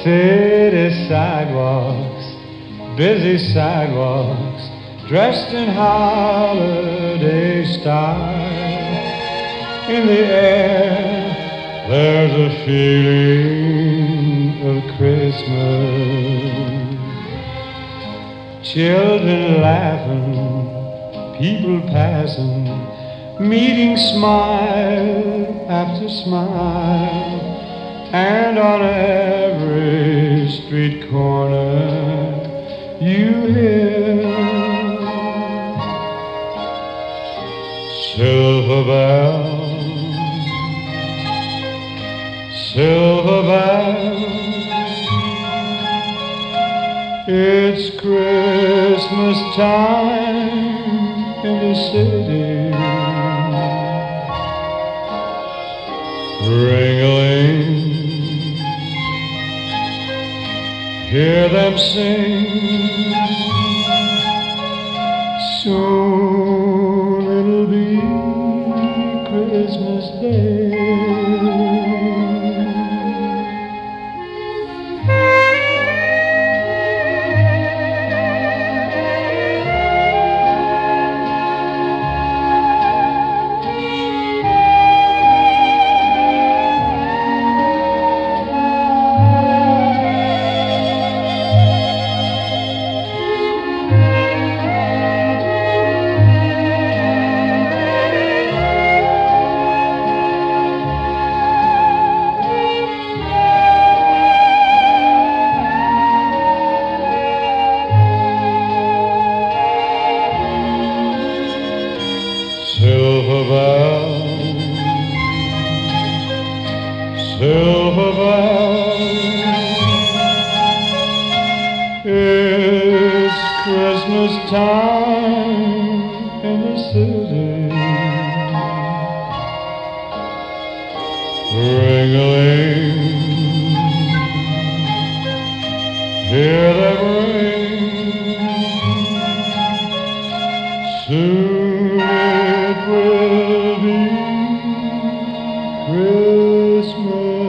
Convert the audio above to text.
City sidewalks, busy sidewalks, dressed in holiday style. In the air, there's a feeling of Christmas. Children laughing, people passing, meeting smile after smile, and on every street corner you hear silver bells, silver bells. It's Christmas time in the city. Ring-a-ling, hear them sing. Soon it'll be Christmas Day. Silver bells, silver bells, it's Christmas time in the city. Ring-a-ling, hear them ring. Soon it will be Christmas.